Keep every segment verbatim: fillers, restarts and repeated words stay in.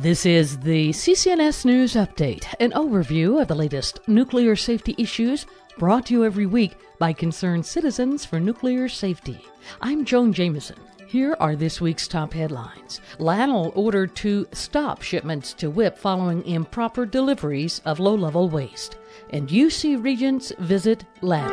This is the C C N S News Update, an overview of the latest nuclear safety issues brought to you every week by concerned citizens for nuclear safety. I'm Joan Jameson. Here are this week's top headlines. LANL ordered to stop shipments to W I P following improper deliveries of low-level waste. And U C Regents visit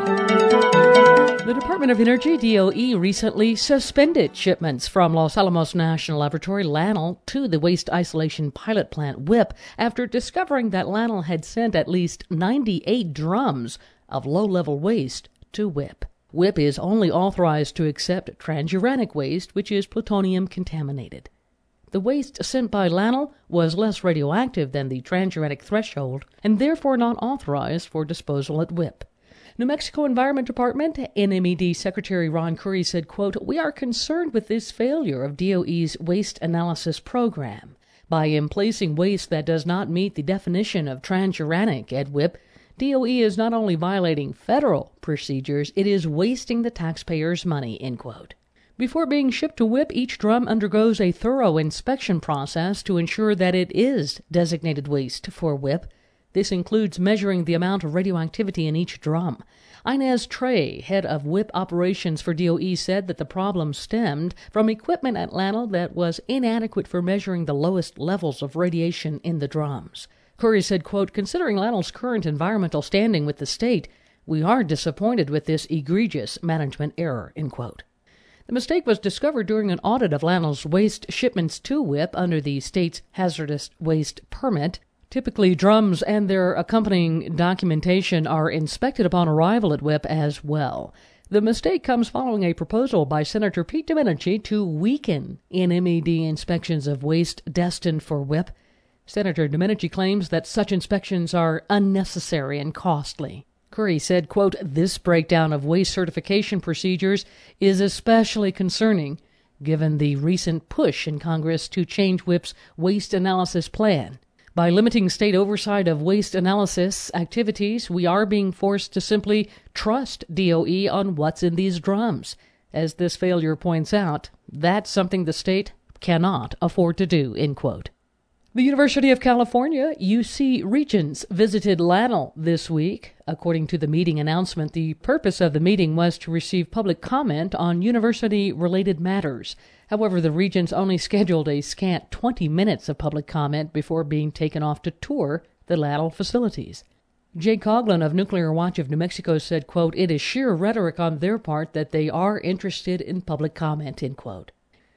LANL. The Department of Energy, D O E, recently suspended shipments from Los Alamos National Laboratory, LANL, to the Waste Isolation Pilot Plant, W I P, after discovering that LANL had sent at least ninety-eight drums of low-level waste to W I P. W I P is only authorized to accept transuranic waste, which is plutonium contaminated. The waste sent by LANL was less radioactive than the transuranic threshold and therefore not authorized for disposal at W I P. New Mexico Environment Department N M E D Secretary Ron Curry said, quote, "We are concerned with this failure of D O E's waste analysis program. By emplacing waste that does not meet the definition of transuranic at W I P, D O E is not only violating federal procedures, it is wasting the taxpayers' money," end quote. Before being shipped to W I P, each drum undergoes a thorough inspection process to ensure that it is designated waste for W I P. This includes measuring the amount of radioactivity in each drum. Inez Trey, head of W I P operations for D O E, said that the problem stemmed from equipment at LANL that was inadequate for measuring the lowest levels of radiation in the drums. Curry said, quote, "Considering LANL's current environmental standing with the state, we are disappointed with this egregious management error," end quote. The mistake was discovered during an audit of LANL's waste shipments to W I P under the state's hazardous waste permit. Typically, drums and their accompanying documentation are inspected upon arrival at W I P as well. The mistake comes following a proposal by Senator Pete Domenici to weaken N M E D inspections of waste destined for W I P. Senator Domenici claims that such inspections are unnecessary and costly. Curry said, quote, "This breakdown of waste certification procedures is especially concerning given the recent push in Congress to change W I P's waste analysis plan. By limiting state oversight of waste analysis activities, we are being forced to simply trust D O E on what's in these drums. As this failure points out, that's something the state cannot afford to do," end quote. The University of California, U C Regents, visited LANL this week. According to the meeting announcement, the purpose of the meeting was to receive public comment on university-related matters. However, the Regents only scheduled a scant twenty minutes of public comment before being taken off to tour the LANL facilities. Jay Coughlin of Nuclear Watch of New Mexico said, quote, "It is sheer rhetoric on their part that they are interested in public comment," end quote.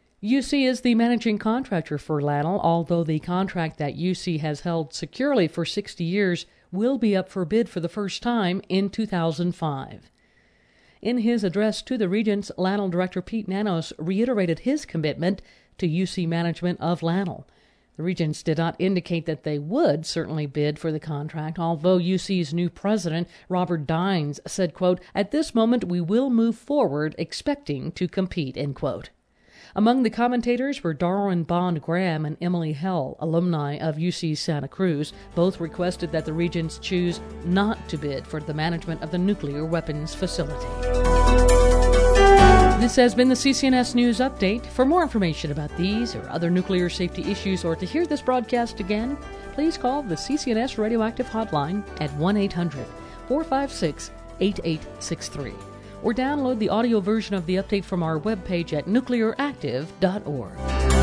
U C is the managing contractor for LANL, although the contract that U C has held securely for sixty years will be up for bid for the first time in two thousand five. In his address to the Regents, LANL Director Pete Nanos reiterated his commitment to U C management of LANL. The Regents did not indicate that they would certainly bid for the contract, although U C's new president, Robert Dines, said, quote, "At this moment we will move forward expecting to compete," end quote. Among the commentators were Darwin Bond Graham and Emily Hell, alumni of U C Santa Cruz. Both requested that the Regents choose not to bid for the management of the nuclear weapons facility. This has been the C C N S News Update. For more information about these or other nuclear safety issues, or to hear this broadcast again, please call the C C N S Radioactive Hotline at one eight hundred, four five six, eight eight six three. Or download the audio version of the update from our webpage at nuclear active dot org.